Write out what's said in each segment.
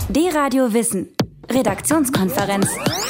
D-Radio Wissen. Redaktionskonferenz.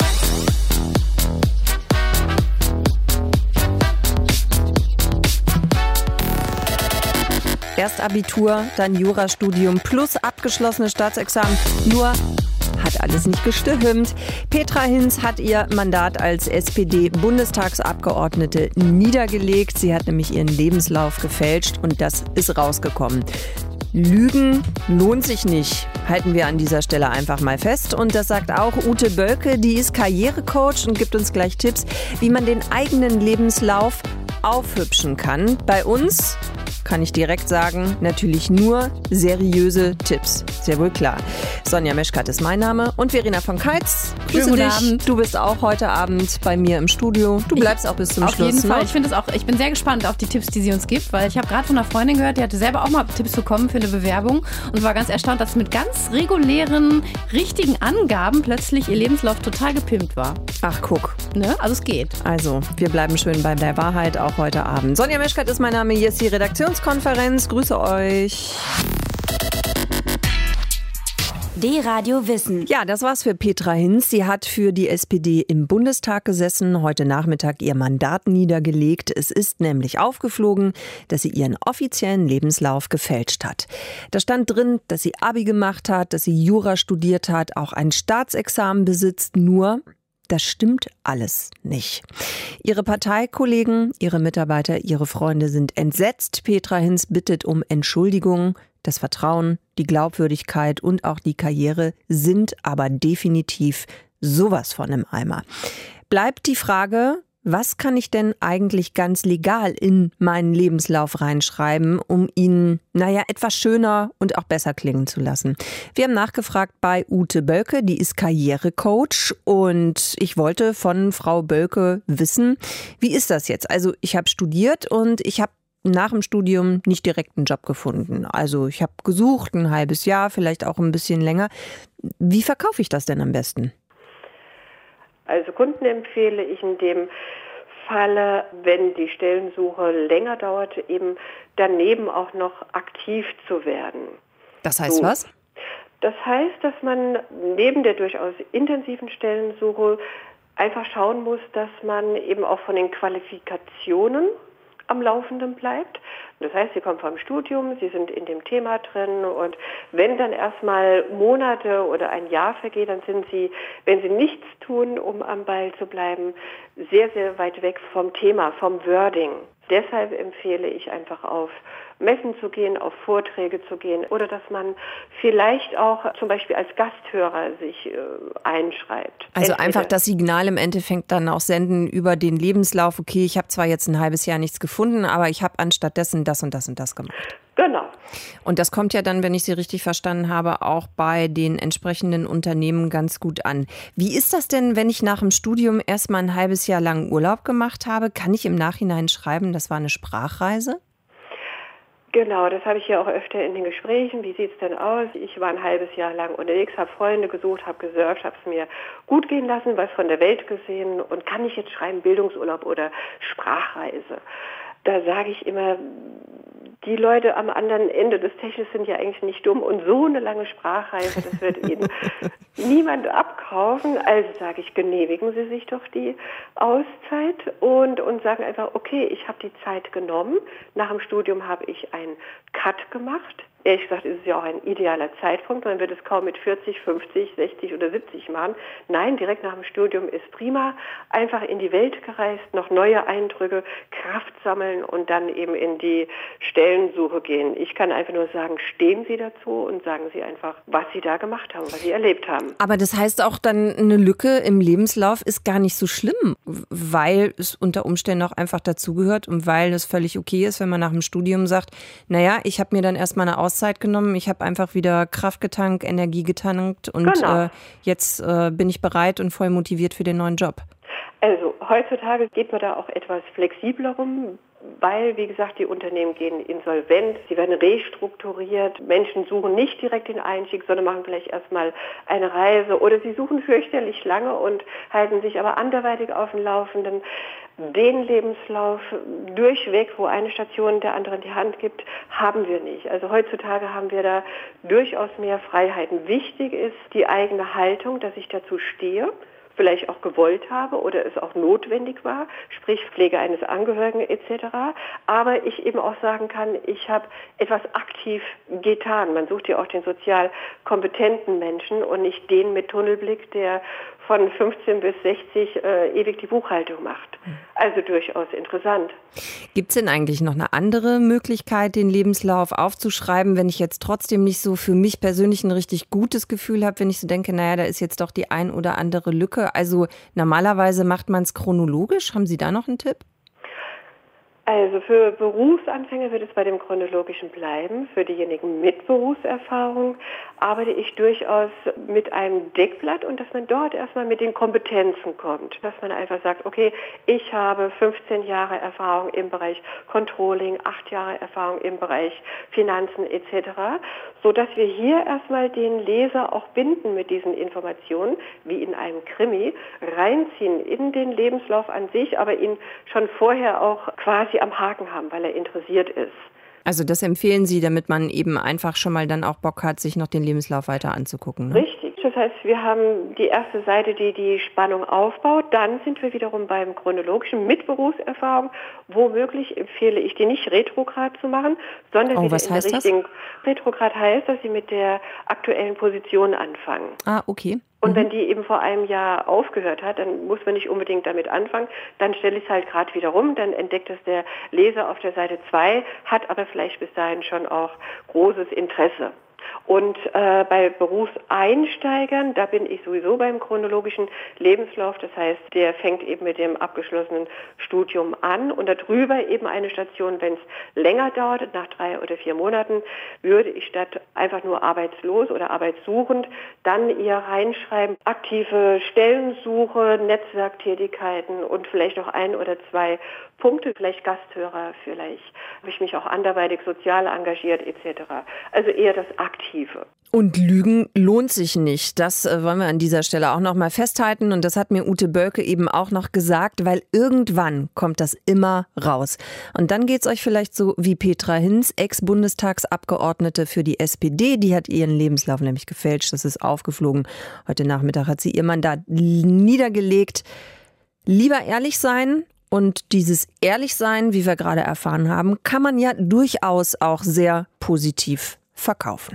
Erst Abitur, dann Jurastudium plus abgeschlossenes Staatsexamen. Nur hat alles nicht gestimmt. Petra Hinz hat ihr Mandat als SPD-Bundestagsabgeordnete niedergelegt. Sie hat nämlich ihren Lebenslauf gefälscht und das ist rausgekommen. Lügen lohnt sich nicht, halten wir an dieser Stelle einfach mal fest. Und das sagt auch Ute Bölke, die ist Karrierecoach und gibt uns gleich Tipps, wie man den eigenen Lebenslauf aufhübschen kann. Bei uns kann ich direkt sagen, natürlich nur seriöse Tipps. Sehr wohl klar. Sonja Meschkat ist mein Name und Verena von Keitz. Grüße dich. Abend. Du bist auch heute Abend bei mir im Studio. Du bleibst auch bis zum Schluss. Auf jeden Fall. Ich bin sehr gespannt auf die Tipps, die sie uns gibt, weil ich habe gerade von einer Freundin gehört, die hatte selber auch mal Tipps bekommen für eine Bewerbung und war ganz erstaunt, dass mit ganz regulären, richtigen Angaben plötzlich ihr Lebenslauf total gepimpt war. Ach, guck. Ne? Also es geht. Also, wir bleiben schön bei der Wahrheit, auch heute Abend. Sonja Meschkat ist mein Name, hier ist die Redaktionskonferenz. Grüße euch. D-Radio Wissen. Ja, das war's für Petra Hinz. Sie hat für die SPD im Bundestag gesessen, heute Nachmittag ihr Mandat niedergelegt. Es ist nämlich aufgeflogen, dass sie ihren offiziellen Lebenslauf gefälscht hat. Da stand drin, dass sie Abi gemacht hat, dass sie Jura studiert hat, auch ein Staatsexamen besitzt, nur das stimmt alles nicht. Ihre Parteikollegen, ihre Mitarbeiter, ihre Freunde sind entsetzt. Petra Hinz bittet um Entschuldigung. Das Vertrauen, die Glaubwürdigkeit und auch die Karriere sind aber definitiv sowas von im Eimer. Bleibt die Frage, was kann ich denn eigentlich ganz legal in meinen Lebenslauf reinschreiben, um ihn, etwas schöner und auch besser klingen zu lassen? Wir haben nachgefragt bei Ute Bölke, die ist Karrierecoach und ich wollte von Frau Bölke wissen, wie ist das jetzt? Also ich habe studiert und ich habe nach dem Studium nicht direkt einen Job gefunden. Also ich habe gesucht, ein halbes Jahr, vielleicht auch ein bisschen länger. Wie verkaufe ich das denn am besten? Also Kunden empfehle ich in dem Falle, wenn die Stellensuche länger dauert, eben daneben auch noch aktiv zu werden. Das heißt was? Das heißt, dass man neben der durchaus intensiven Stellensuche einfach schauen muss, dass man eben auch von den Qualifikationen am Laufenden bleibt. Das heißt, Sie kommen vom Studium, Sie sind in dem Thema drin und wenn dann erstmal Monate oder ein Jahr vergeht, dann sind Sie, wenn Sie nichts tun, um am Ball zu bleiben, sehr, sehr weit weg vom Thema, vom Wording. Deshalb empfehle ich einfach auf Messen zu gehen, auf Vorträge zu gehen oder dass man vielleicht auch zum Beispiel als Gasthörer sich einschreibt. Also einfach das Signal im Endeffekt dann auch senden über den Lebenslauf, okay, ich habe zwar jetzt ein halbes Jahr nichts gefunden, aber ich habe anstattdessen das und das und das gemacht. Genau. Und das kommt ja dann, wenn ich Sie richtig verstanden habe, auch bei den entsprechenden Unternehmen ganz gut an. Wie ist das denn, wenn ich nach dem Studium erstmal ein halbes Jahr lang Urlaub gemacht habe? Kann ich im Nachhinein schreiben, das war eine Sprachreise? Genau, das habe ich ja auch öfter in den Gesprächen. Wie sieht es denn aus? Ich war ein halbes Jahr lang unterwegs, habe Freunde gesucht, habe gesurft, habe es mir gut gehen lassen, was von der Welt gesehen und kann ich jetzt schreiben Bildungsurlaub oder Sprachreise? Da sage ich immer, die Leute am anderen Ende des Techniks sind ja eigentlich nicht dumm und so eine lange Sprachreise, das wird Ihnen niemand abkaufen. Also sage ich, genehmigen Sie sich doch die Auszeit und sagen einfach, okay, ich habe die Zeit genommen. Nach dem Studium habe ich einen Cut gemacht. Ehrlich gesagt ist es ja auch ein idealer Zeitpunkt. Man wird es kaum mit 40, 50, 60 oder 70 machen. Nein, direkt nach dem Studium ist prima. Einfach in die Welt gereist, noch neue Eindrücke, Kraft sammeln und dann eben in die Stellensuche gehen. Ich kann einfach nur sagen, stehen Sie dazu und sagen Sie einfach, was Sie da gemacht haben, was Sie erlebt haben. Aber das heißt auch dann, eine Lücke im Lebenslauf ist gar nicht so schlimm, weil es unter Umständen auch einfach dazugehört und weil es völlig okay ist, wenn man nach dem Studium sagt, ich habe mir dann erstmal eine Auszeit genommen, ich habe einfach wieder Kraft getankt, Energie getankt und jetzt bin ich bereit und voll motiviert für den neuen Job. Also heutzutage geht man da auch etwas flexibler rum, weil, wie gesagt, die Unternehmen gehen insolvent, sie werden restrukturiert, Menschen suchen nicht direkt den Einstieg, sondern machen vielleicht erstmal eine Reise oder sie suchen fürchterlich lange und halten sich aber anderweitig auf dem Laufenden. den Lebenslauf durchweg, wo eine Station der anderen die Hand gibt, haben wir nicht. Also heutzutage haben wir da durchaus mehr Freiheiten. Wichtig ist die eigene Haltung, dass ich dazu stehe, vielleicht auch gewollt habe oder es auch notwendig war, sprich Pflege eines Angehörigen etc. Aber ich eben auch sagen kann, ich habe etwas aktiv getan. Man sucht ja auch den sozial kompetenten Menschen und nicht den mit Tunnelblick, der von 15 bis 60 ewig die Buchhaltung macht. Also durchaus interessant. Gibt es denn eigentlich noch eine andere Möglichkeit, den Lebenslauf aufzuschreiben, wenn ich jetzt trotzdem nicht so für mich persönlich ein richtig gutes Gefühl habe, wenn ich so denke, naja, da ist jetzt doch die ein oder andere Lücke. Also normalerweise macht man es chronologisch. Haben Sie da noch einen Tipp? Also für Berufsanfänger wird es bei dem Chronologischen bleiben. Für diejenigen mit Berufserfahrung arbeite ich durchaus mit einem Deckblatt und dass man dort erstmal mit den Kompetenzen kommt. Dass man einfach sagt, okay, ich habe 15 Jahre Erfahrung im Bereich Controlling, 8 Jahre Erfahrung im Bereich Finanzen etc., sodass wir hier erstmal den Leser auch binden mit diesen Informationen, wie in einem Krimi, reinziehen in den Lebenslauf an sich, aber ihn schon vorher auch quasi am Haken haben, weil er interessiert ist. Also das empfehlen Sie, damit man eben einfach schon mal dann auch Bock hat, sich noch den Lebenslauf weiter anzugucken. Ne? Richtig. Das heißt, wir haben die erste Seite, die die Spannung aufbaut. Dann sind wir wiederum beim Chronologischen mit Berufserfahrung. Womöglich empfehle ich, die nicht retrograd zu machen, sondern wieder was in der heißt richtigen. Retrograd heißt, dass Sie mit der aktuellen Position anfangen. Ah, okay. Und wenn die eben vor einem Jahr aufgehört hat, dann muss man nicht unbedingt damit anfangen. Dann stelle ich es halt gerade wieder rum, dann entdeckt es der Leser auf der Seite 2, hat aber vielleicht bis dahin schon auch großes Interesse. Und bei Berufseinsteigern, da bin ich sowieso beim chronologischen Lebenslauf. Das heißt, der fängt eben mit dem abgeschlossenen Studium an und darüber eben eine Station, wenn es länger dauert, nach 3 oder 4 Monaten, würde ich statt einfach nur arbeitslos oder arbeitssuchend dann eher reinschreiben, aktive Stellensuche, Netzwerktätigkeiten und vielleicht noch 1 oder 2 Punkte, vielleicht Gasthörer, vielleicht habe ich mich auch anderweitig sozial engagiert etc. Also eher das Aktive. Und Lügen lohnt sich nicht. Das wollen wir an dieser Stelle auch noch mal festhalten. Und das hat mir Ute Bölke eben auch noch gesagt, weil irgendwann kommt das immer raus. Und dann geht's euch vielleicht so wie Petra Hinz, Ex-Bundestagsabgeordnete für die SPD. Die hat ihren Lebenslauf nämlich gefälscht. Das ist aufgeflogen. Heute Nachmittag hat sie ihr Mandat niedergelegt. Lieber ehrlich sein. Und dieses Ehrlichsein, wie wir gerade erfahren haben, kann man ja durchaus auch sehr positiv verkaufen.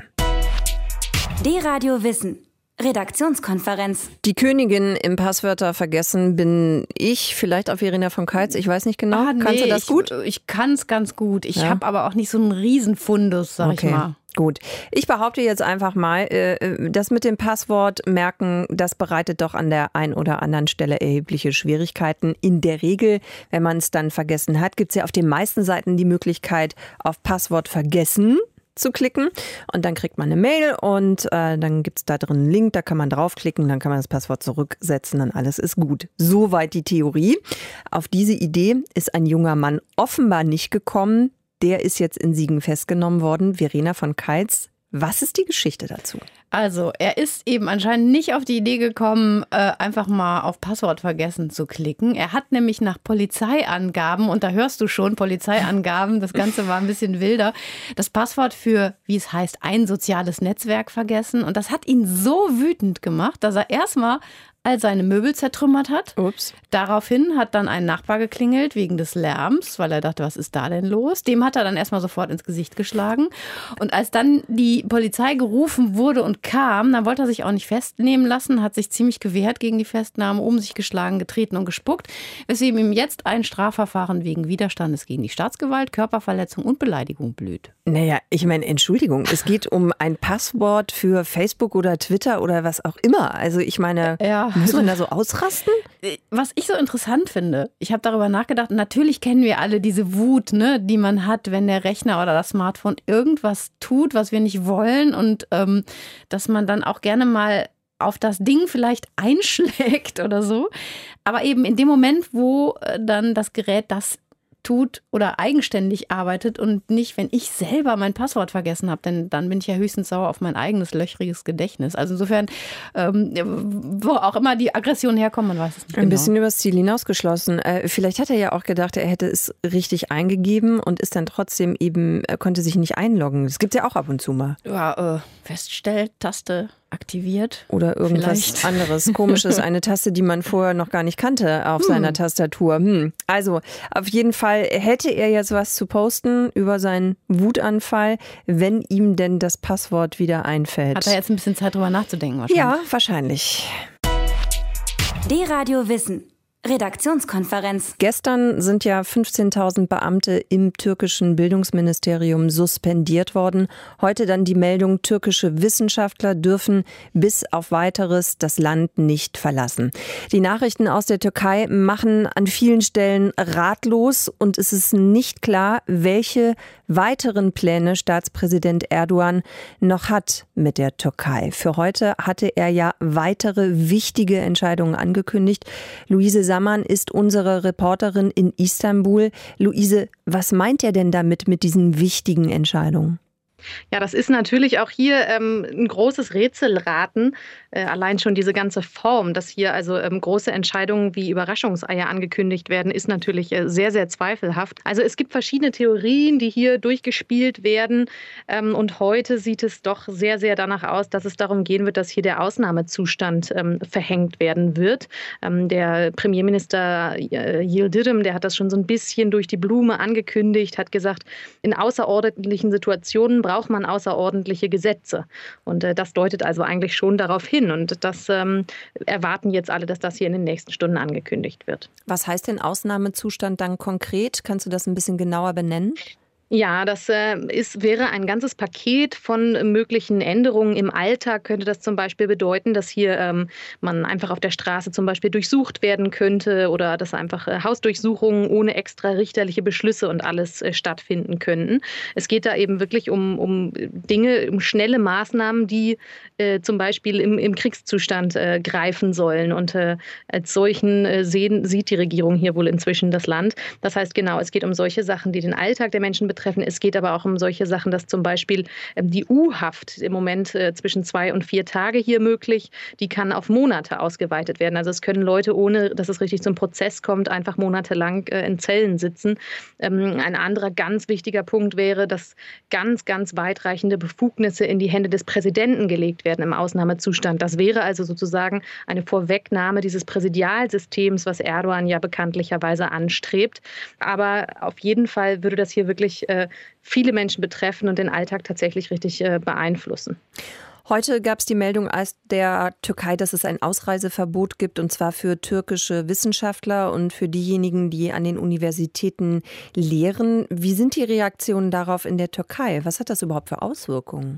D-Radio Wissen. Redaktionskonferenz. Die Königin im Passwörter vergessen bin ich, vielleicht auch Verena von Keitz, ich weiß nicht genau. Kannst du das gut? Ich kann es ganz gut. Ich habe aber auch nicht so einen Riesenfundus, sag ich mal. Gut. Ich behaupte jetzt einfach mal, das mit dem Passwort merken, das bereitet doch an der einen oder anderen Stelle erhebliche Schwierigkeiten. In der Regel, wenn man es dann vergessen hat, gibt es ja auf den meisten Seiten die Möglichkeit, auf Passwort vergessen zu klicken und dann kriegt man eine Mail und dann gibt es da drin einen Link, da kann man draufklicken, dann kann man das Passwort zurücksetzen, dann alles ist gut. Soweit die Theorie. Auf diese Idee ist ein junger Mann offenbar nicht gekommen. Der ist jetzt in Siegen festgenommen worden. Verena von Keitz, was ist die Geschichte dazu? Also, er ist eben anscheinend nicht auf die Idee gekommen, einfach mal auf Passwort vergessen zu klicken. Er hat nämlich nach Polizeiangaben, und da hörst du schon, Polizeiangaben, das Ganze war ein bisschen wilder, das Passwort für, wie es heißt, ein soziales Netzwerk vergessen. Und das hat ihn so wütend gemacht, dass er erstmal all seine Möbel zertrümmert hat. Ups. Daraufhin hat dann ein Nachbar geklingelt wegen des Lärms, weil er dachte, was ist da denn los? Dem hat er dann erstmal sofort ins Gesicht geschlagen. Und als dann die Polizei gerufen wurde und kam, dann wollte er sich auch nicht festnehmen lassen, hat sich ziemlich gewehrt gegen die Festnahme, um sich geschlagen, getreten und gespuckt, weswegen ihm jetzt ein Strafverfahren wegen Widerstandes gegen die Staatsgewalt, Körperverletzung und Beleidigung blüht. Naja, ich meine, Entschuldigung, es geht um ein Passwort für Facebook oder Twitter oder was auch immer. Also ich meine, muss man da so ausrasten? Was ich so interessant finde, ich habe darüber nachgedacht, natürlich kennen wir alle diese Wut, ne, die man hat, wenn der Rechner oder das Smartphone irgendwas tut, was wir nicht wollen und dass man dann auch gerne mal auf das Ding vielleicht einschlägt oder so. Aber eben in dem Moment, wo dann das Gerät das tut oder eigenständig arbeitet und nicht, wenn ich selber mein Passwort vergessen habe, denn dann bin ich ja höchstens sauer auf mein eigenes löchriges Gedächtnis. Also insofern, wo auch immer die Aggressionen herkommen, man weiß es nicht Ein bisschen übers Ziel hinausgeschlossen. Vielleicht hat er ja auch gedacht, er hätte es richtig eingegeben und ist dann trotzdem eben, konnte sich nicht einloggen. Das gibt es ja auch ab und zu mal. Ja, Feststelltaste aktiviert. Oder irgendwas anderes Komisches, eine Taste, die man vorher noch gar nicht kannte auf seiner Tastatur. Also auf jeden Fall hätte er jetzt was zu posten über seinen Wutanfall, wenn ihm denn das Passwort wieder einfällt. Hat er jetzt ein bisschen Zeit drüber nachzudenken wahrscheinlich? Ja, wahrscheinlich. D-Radio Wissen. Redaktionskonferenz. Gestern sind ja 15.000 Beamte im türkischen Bildungsministerium suspendiert worden. Heute dann die Meldung, türkische Wissenschaftler dürfen bis auf Weiteres das Land nicht verlassen. Die Nachrichten aus der Türkei machen an vielen Stellen ratlos und es ist nicht klar, welche weiteren Pläne Staatspräsident Erdogan noch hat mit der Türkei. Für heute hatte er ja weitere wichtige Entscheidungen angekündigt. Luise Samman ist unsere Reporterin in Istanbul. Luise, was meint er denn damit mit diesen wichtigen Entscheidungen? Ja, das ist natürlich auch hier ein großes Rätselraten. Allein schon diese ganze Form, dass hier also große Entscheidungen wie Überraschungseier angekündigt werden, ist natürlich sehr, sehr zweifelhaft. Also es gibt verschiedene Theorien, die hier durchgespielt werden. Und heute sieht es doch sehr, sehr danach aus, dass es darum gehen wird, dass hier der Ausnahmezustand verhängt werden wird. Der Premierminister Yildirim, der hat das schon so ein bisschen durch die Blume angekündigt, hat gesagt, in außerordentlichen Situationen braucht man außerordentliche Gesetze. Und das deutet also eigentlich schon darauf hin. Und das erwarten jetzt alle, dass das hier in den nächsten Stunden angekündigt wird. Was heißt denn Ausnahmezustand dann konkret? Kannst du das ein bisschen genauer benennen? Ja, das wäre ein ganzes Paket von möglichen Änderungen im Alltag. Könnte das zum Beispiel bedeuten, dass hier man einfach auf der Straße zum Beispiel durchsucht werden könnte oder dass einfach Hausdurchsuchungen ohne extra richterliche Beschlüsse und alles stattfinden könnten. Es geht da eben wirklich um Dinge, um schnelle Maßnahmen, die zum Beispiel im Kriegszustand greifen sollen. Und als solchen sieht die Regierung hier wohl inzwischen das Land. Das heißt genau, es geht um solche Sachen, die den Alltag der Menschen betreffen. Es geht aber auch um solche Sachen, dass zum Beispiel die U-Haft im Moment zwischen 2 und 4 Tage hier möglich, die kann auf Monate ausgeweitet werden. Also es können Leute, ohne dass es richtig zum Prozess kommt, einfach monatelang in Zellen sitzen. Ein anderer ganz wichtiger Punkt wäre, dass ganz, ganz weitreichende Befugnisse in die Hände des Präsidenten gelegt werden im Ausnahmezustand. Das wäre also sozusagen eine Vorwegnahme dieses Präsidialsystems, was Erdogan ja bekanntlicherweise anstrebt. Aber auf jeden Fall würde das hier wirklich viele Menschen betreffen und den Alltag tatsächlich richtig beeinflussen. Heute gab es die Meldung aus der Türkei, dass es ein Ausreiseverbot gibt, und zwar für türkische Wissenschaftler und für diejenigen, die an den Universitäten lehren. Wie sind die Reaktionen darauf in der Türkei? Was hat das überhaupt für Auswirkungen?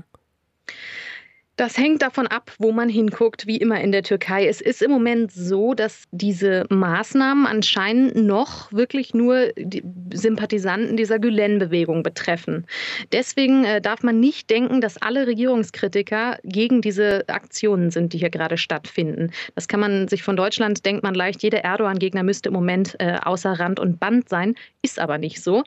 Das hängt davon ab, wo man hinguckt, wie immer in der Türkei. Es ist im Moment so, dass diese Maßnahmen anscheinend noch wirklich nur die Sympathisanten dieser Gülen-Bewegung betreffen. Deswegen darf man nicht denken, dass alle Regierungskritiker gegen diese Aktionen sind, die hier gerade stattfinden. Das kann man sich von Deutschland, denkt man leicht, jeder Erdogan-Gegner müsste im Moment außer Rand und Band sein. Ist aber nicht so.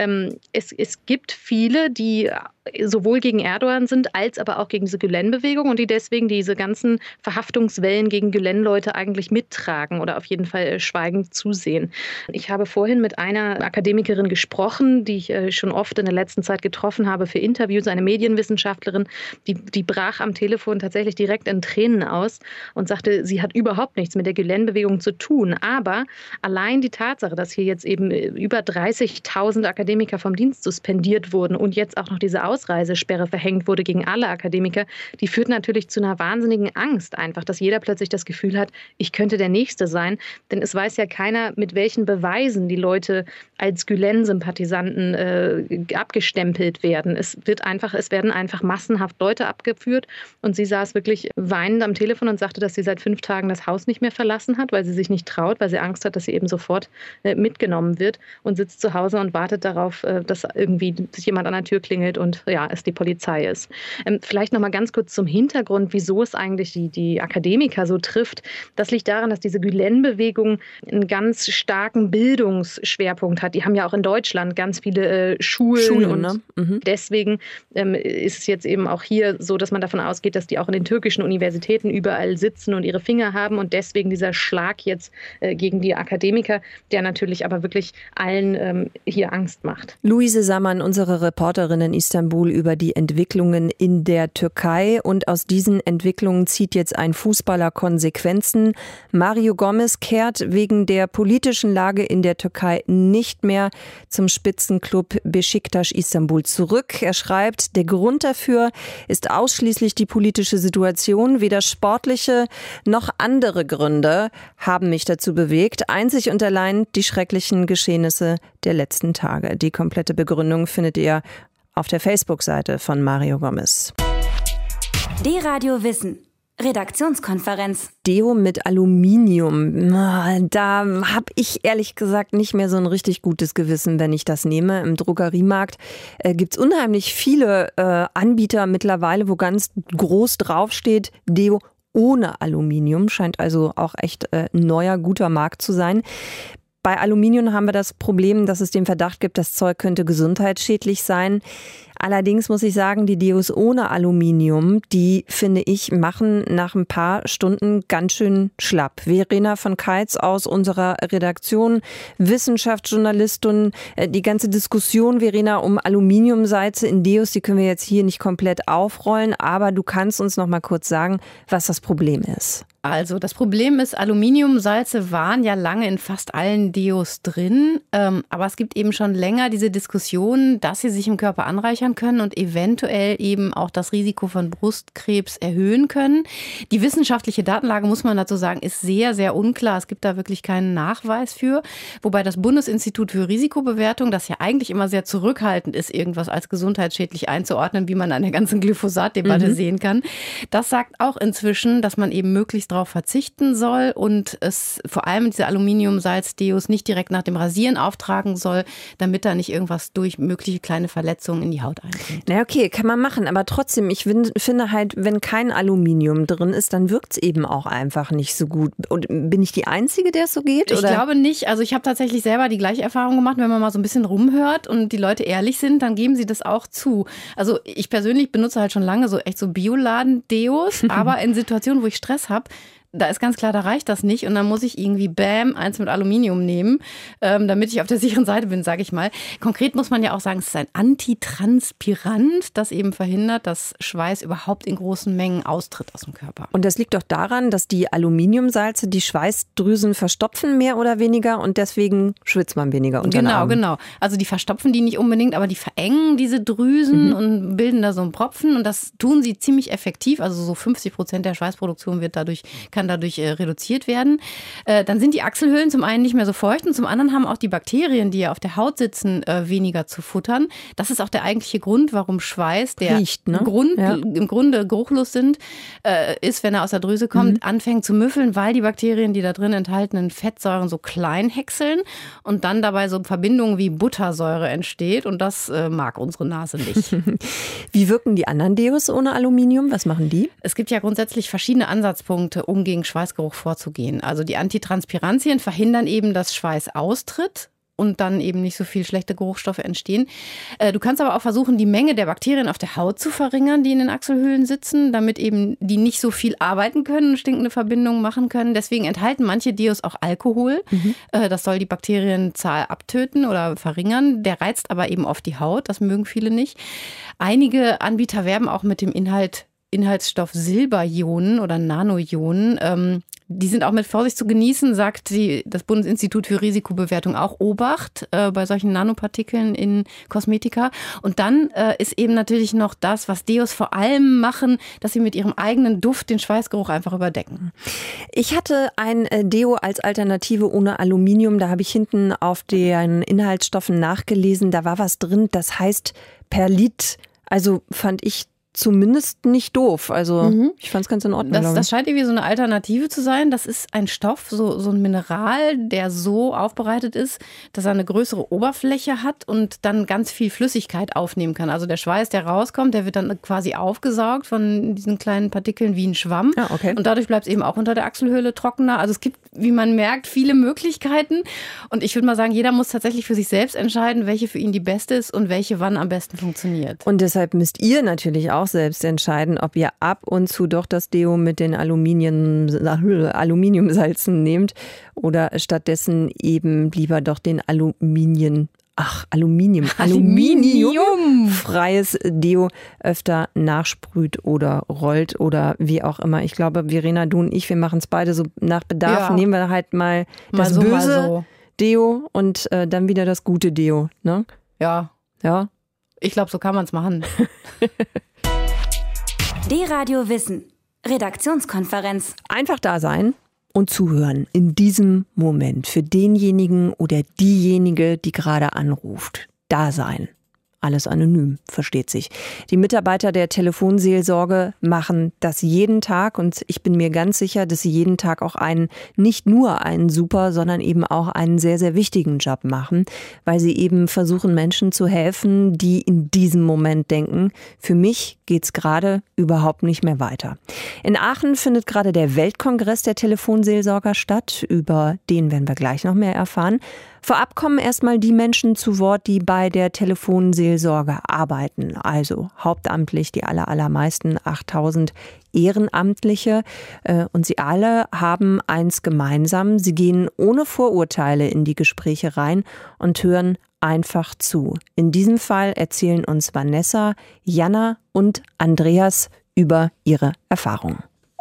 Es gibt viele, die sowohl gegen Erdogan sind, als aber auch gegen diese Gülen-Bewegung und die deswegen diese ganzen Verhaftungswellen gegen Gülen-Leute eigentlich mittragen oder auf jeden Fall schweigend zusehen. Ich habe vorhin mit einer Akademikerin gesprochen, die ich schon oft in der letzten Zeit getroffen habe für Interviews, eine Medienwissenschaftlerin, die brach am Telefon tatsächlich direkt in Tränen aus und sagte, sie hat überhaupt nichts mit der Gülen-Bewegung zu tun. Aber allein die Tatsache, dass hier jetzt eben über 30.000 Akademiker vom Dienst suspendiert wurden und jetzt auch noch diese Ausreisesperre verhängt wurde gegen alle Akademiker, die führt natürlich zu einer wahnsinnigen Angst einfach, dass jeder plötzlich das Gefühl hat, ich könnte der Nächste sein. Denn es weiß ja keiner, mit welchen Beweisen die Leute als Gülen-Sympathisanten abgestempelt werden. Es werden einfach massenhaft Leute abgeführt. Und sie saß wirklich weinend am Telefon und sagte, dass sie seit 5 Tagen das Haus nicht mehr verlassen hat, weil sie sich nicht traut, weil sie Angst hat, dass sie eben sofort mitgenommen wird und sitzt zu Hause und wartet darauf, dass irgendwie sich jemand an der Tür klingelt und ja, es die Polizei ist. Vielleicht noch mal ganz kurz zum Hintergrund, wieso es eigentlich die Akademiker so trifft. Das liegt daran, dass diese Gülen-Bewegung einen ganz starken Bildungsschwerpunkt hat. Die haben ja auch in Deutschland ganz viele Schulen und ne? Deswegen ist es jetzt eben auch hier so, dass man davon ausgeht, dass die auch in den türkischen Universitäten überall sitzen und ihre Finger haben und deswegen dieser Schlag jetzt gegen die Akademiker, der natürlich aber wirklich allen hier Angst macht. Luise Samann, unsere Reporterin in Istanbul, über die Entwicklungen in der Türkei. Und aus diesen Entwicklungen zieht jetzt ein Fußballer Konsequenzen. Mario Gomez kehrt wegen der politischen Lage in der Türkei nicht mehr zum Spitzenklub Beşiktaş Istanbul zurück. Er schreibt, der Grund dafür ist ausschließlich die politische Situation. Weder sportliche noch andere Gründe haben mich dazu bewegt. Einzig und allein die schrecklichen Geschehnisse der letzten Tage. Die komplette Begründung findet ihr auf der Facebook-Seite von Mario Gomez. D-Radio Wissen. Redaktionskonferenz. Deo mit Aluminium. Da habe ich ehrlich gesagt nicht mehr so ein richtig gutes Gewissen, wenn ich das nehme. Im Drogeriemarkt gibt es unheimlich viele Anbieter mittlerweile, wo ganz groß draufsteht, Deo ohne Aluminium. Scheint also auch echt ein neuer, guter Markt zu sein. Bei Aluminium haben wir das Problem, dass es den Verdacht gibt, das Zeug könnte gesundheitsschädlich sein. Allerdings muss ich sagen, die Deos ohne Aluminium, die, finde ich, machen nach ein paar Stunden ganz schön schlapp. Verena von Keitz aus unserer Redaktion, Wissenschaftsjournalistin, die ganze Diskussion, Verena, um Aluminiumsalze in Deos, die können wir jetzt hier nicht komplett aufrollen, aber du kannst uns noch mal kurz sagen, was das Problem ist. Also das Problem ist, Aluminiumsalze waren ja lange in fast allen Deos drin, aber es gibt eben schon länger diese Diskussion, dass sie sich im Körper anreichern können und eventuell eben auch das Risiko von Brustkrebs erhöhen können. Die wissenschaftliche Datenlage, muss man dazu sagen, ist sehr, sehr unklar. Es gibt da wirklich keinen Nachweis für, wobei das Bundesinstitut für Risikobewertung, das ja eigentlich immer sehr zurückhaltend ist, irgendwas als gesundheitsschädlich einzuordnen, wie man an der ganzen Glyphosat-Debatte sehen kann, das sagt auch inzwischen, dass man eben möglichst darauf verzichten soll und es vor allem diese Aluminiumsalz-Deos nicht direkt nach dem Rasieren auftragen soll, damit da nicht irgendwas durch mögliche kleine Verletzungen in die Haut eindringt. Na okay, kann man machen, aber trotzdem, ich finde halt, wenn kein Aluminium drin ist, dann wirkt es eben auch einfach nicht so gut. Und bin ich die Einzige, der es so geht? Ich glaube nicht. Also ich habe tatsächlich selber die gleiche Erfahrung gemacht, wenn man mal so ein bisschen rumhört und die Leute ehrlich sind, dann geben sie das auch zu. Also ich persönlich benutze halt schon lange so echt so Bioladen-Deos, aber in Situationen, wo ich Stress habe, da ist ganz klar, da reicht das nicht und dann muss ich irgendwie eins mit Aluminium nehmen, damit ich auf der sicheren Seite bin, sage ich mal. Konkret muss man ja auch sagen, es ist ein Antitranspirant, das eben verhindert, dass Schweiß überhaupt in großen Mengen austritt aus dem Körper. Und das liegt doch daran, dass die Aluminiumsalze die Schweißdrüsen verstopfen, mehr oder weniger, und deswegen schwitzt man weniger unter den Armen. Genau. Also die verstopfen die nicht unbedingt, aber die verengen diese Drüsen und bilden da so einen Propfen und das tun sie ziemlich effektiv. Also so 50% der Schweißproduktion kann dadurch reduziert werden. Dann sind die Achselhöhlen zum einen nicht mehr so feucht und zum anderen haben auch die Bakterien, die ja auf der Haut sitzen, weniger zu futtern. Das ist auch der eigentliche Grund, warum Schweiß, der riecht, ne? im Grunde geruchlos ist, wenn er aus der Drüse kommt, anfängt zu müffeln, weil die Bakterien, die da drin enthaltenen Fettsäuren so klein häckseln und dann dabei so Verbindungen wie Buttersäure entsteht und das mag unsere Nase nicht. Wie wirken die anderen Deos ohne Aluminium? Was machen die? Es gibt ja grundsätzlich verschiedene Ansatzpunkte, um gegen Schweißgeruch vorzugehen. Also die Antitranspirantien verhindern eben, dass Schweiß austritt und dann eben nicht so viel schlechte Geruchsstoffe entstehen. Du kannst aber auch versuchen, die Menge der Bakterien auf der Haut zu verringern, die in den Achselhöhlen sitzen, damit eben die nicht so viel arbeiten können und stinkende Verbindungen machen können. Deswegen enthalten manche Deos auch Alkohol. Das soll die Bakterienzahl abtöten oder verringern. Der reizt aber eben oft die Haut. Das mögen viele nicht. Einige Anbieter werben auch mit dem Inhaltsstoff Silberionen oder Nanoionen. Die sind auch mit Vorsicht zu genießen, sagt das Bundesinstitut für Risikobewertung auch. Obacht bei solchen Nanopartikeln in Kosmetika. Und dann ist eben natürlich noch das, was Deos vor allem machen, dass sie mit ihrem eigenen Duft den Schweißgeruch einfach überdecken. Ich hatte ein Deo als Alternative ohne Aluminium. Da habe ich hinten auf den Inhaltsstoffen nachgelesen. Da war was drin, das heißt Perlit. Also fand ich zumindest nicht doof. Also ich fand es ganz in Ordnung. Das scheint irgendwie so eine Alternative zu sein. Das ist ein Stoff, so ein Mineral, der so aufbereitet ist, dass er eine größere Oberfläche hat und dann ganz viel Flüssigkeit aufnehmen kann. Also der Schweiß, der rauskommt, der wird dann quasi aufgesaugt von diesen kleinen Partikeln wie ein Schwamm. Ja, okay. Und dadurch bleibt es eben auch unter der Achselhöhle trockener. Also es gibt, wie man merkt, viele Möglichkeiten. Und ich würde mal sagen, jeder muss tatsächlich für sich selbst entscheiden, welche für ihn die beste ist und welche wann am besten funktioniert. Und deshalb müsst ihr natürlich auch selbst entscheiden, ob ihr ab und zu doch das Deo mit den Aluminiumsalzen nehmt oder stattdessen eben lieber doch den aluminiumfreies Deo öfter nachsprüht oder rollt oder wie auch immer. Ich glaube, Verena, du und ich, wir machen es beide so nach Bedarf. Ja. Nehmen wir halt mal das so, böse Deo und dann wieder das gute Deo. Ne? Ja. Ich glaube, so kann man es machen. D-Radio Wissen. Redaktionskonferenz. Einfach da sein und zuhören in diesem Moment für denjenigen oder diejenige, die gerade anruft. Da sein. Alles anonym, versteht sich. Die Mitarbeiter der Telefonseelsorge machen das jeden Tag und ich bin mir ganz sicher, dass sie jeden Tag auch nicht nur einen super, sondern eben auch einen sehr, sehr wichtigen Job machen, weil sie eben versuchen, Menschen zu helfen, die in diesem Moment denken, für mich geht's gerade überhaupt nicht mehr weiter. In Aachen findet gerade der Weltkongress der Telefonseelsorger statt, über den werden wir gleich noch mehr erfahren. Vorab kommen erstmal die Menschen zu Wort, die bei der Telefonseelsorge arbeiten. Also hauptamtlich die allermeisten 8000 Ehrenamtliche. Und sie alle haben eins gemeinsam. Sie gehen ohne Vorurteile in die Gespräche rein und hören einfach zu. In diesem Fall erzählen uns Vanessa, Jana und Andreas über ihre Erfahrungen.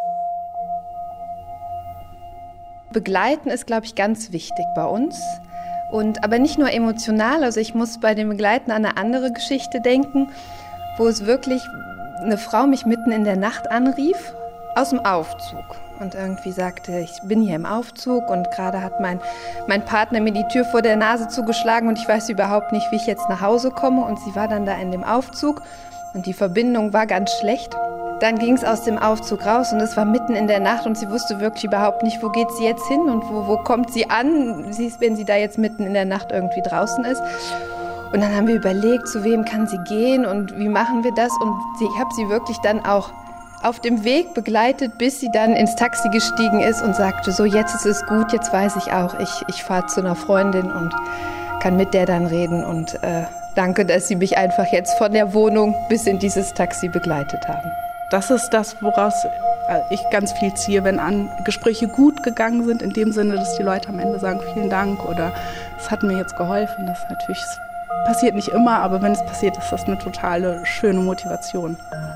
Begleiten ist, glaube ich, ganz wichtig bei uns. Aber nicht nur emotional, also ich muss bei dem Begleiten an eine andere Geschichte denken, wo es wirklich eine Frau mich mitten in der Nacht anrief, aus dem Aufzug und irgendwie sagte, ich bin hier im Aufzug und gerade hat mein Partner mir die Tür vor der Nase zugeschlagen und ich weiß überhaupt nicht, wie ich jetzt nach Hause komme und sie war dann da in dem Aufzug und die Verbindung war ganz schlecht. Dann ging es aus dem Aufzug raus und es war mitten in der Nacht und sie wusste wirklich überhaupt nicht, wo geht sie jetzt hin und wo kommt sie an, wenn sie da jetzt mitten in der Nacht irgendwie draußen ist. Und dann haben wir überlegt, zu wem kann sie gehen und wie machen wir das. Und ich habe sie wirklich dann auch auf dem Weg begleitet, bis sie dann ins Taxi gestiegen ist und sagte, so jetzt ist es gut, jetzt weiß ich auch, ich fahre zu einer Freundin und kann mit der dann reden. Und danke, dass Sie mich einfach jetzt von der Wohnung bis in dieses Taxi begleitet haben. Das ist das, woraus ich ganz viel ziehe, wenn Gespräche gut gegangen sind, in dem Sinne, dass die Leute am Ende sagen, vielen Dank oder es hat mir jetzt geholfen. Das natürlich passiert nicht immer, aber wenn es passiert, ist das eine totale schöne Motivation.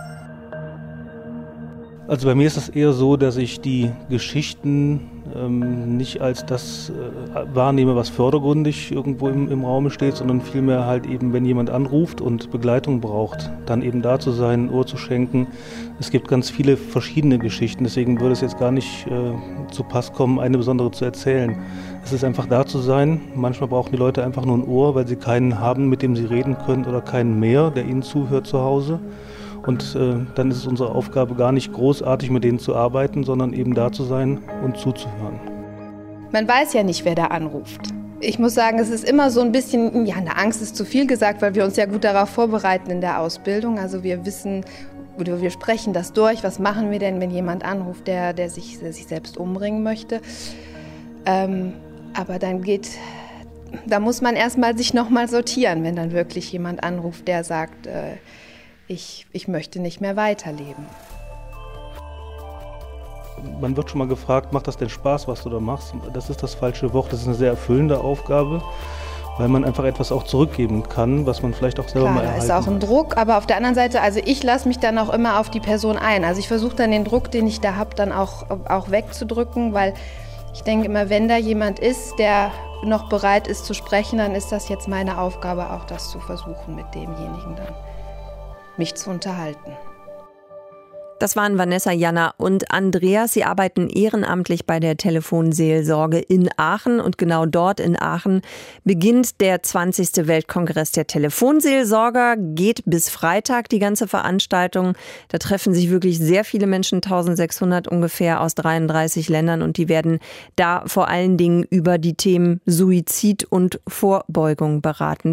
Also bei mir ist es eher so, dass ich die Geschichten nicht als das wahrnehme, was vordergründig irgendwo im Raum steht, sondern vielmehr halt eben, wenn jemand anruft und Begleitung braucht, dann eben da zu sein, ein Ohr zu schenken. Es gibt ganz viele verschiedene Geschichten, deswegen würde es jetzt gar nicht zu Pass kommen, eine besondere zu erzählen. Es ist einfach da zu sein. Manchmal brauchen die Leute einfach nur ein Ohr, weil sie keinen haben, mit dem sie reden können oder keinen mehr, der ihnen zuhört zu Hause. Und dann ist es unsere Aufgabe, gar nicht großartig mit denen zu arbeiten, sondern eben da zu sein und zuzuhören. Man weiß ja nicht, wer da anruft. Ich muss sagen, es ist immer so ein bisschen, eine Angst ist zu viel gesagt, weil wir uns ja gut darauf vorbereiten in der Ausbildung. Also wir wissen, oder wir sprechen das durch, was machen wir denn, wenn jemand anruft, der sich selbst umbringen möchte. Aber da muss man erstmal sich nochmal sortieren, wenn dann wirklich jemand anruft, der sagt, ich möchte nicht mehr weiterleben. Man wird schon mal gefragt, macht das denn Spaß, was du da machst? Das ist das falsche Wort, das ist eine sehr erfüllende Aufgabe, weil man einfach etwas auch zurückgeben kann, was man vielleicht auch selber mal erhalten hat. Klar, da ist auch ein Druck, aber auf der anderen Seite, also ich lasse mich dann auch immer auf die Person ein. Also ich versuche dann den Druck, den ich da habe, dann auch wegzudrücken, weil ich denke immer, wenn da jemand ist, der noch bereit ist zu sprechen, dann ist das jetzt meine Aufgabe, auch das zu versuchen, mit demjenigen dann mich zu unterhalten. Das waren Vanessa, Jana und Andreas. Sie arbeiten ehrenamtlich bei der Telefonseelsorge in Aachen. Und genau dort in Aachen beginnt der 20. Weltkongress der Telefonseelsorger. Geht bis Freitag die ganze Veranstaltung. Da treffen sich wirklich sehr viele Menschen, 1600 ungefähr aus 33 Ländern. Und die werden da vor allen Dingen über die Themen Suizid und Vorbeugung beraten.